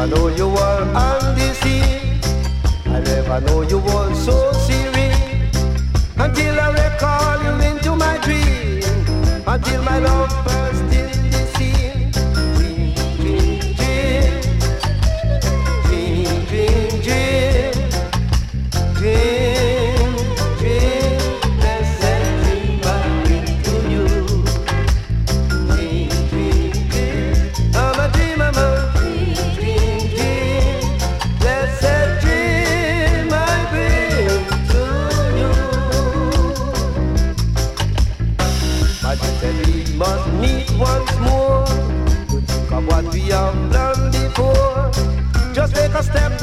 never know you were on the scene. I never know you were so serious until I recall you into my dream. Until my love burst in the scene. Dream, dream, dream. Dream, dream, dream. Dream, dream. Blessed dream I bring to you. Dream, dream, dream. I'm a dream, I'm a dream, dream, dream. Blessed dream I bring to you. But you said we must meet once more to think of what we have done before. Just take a step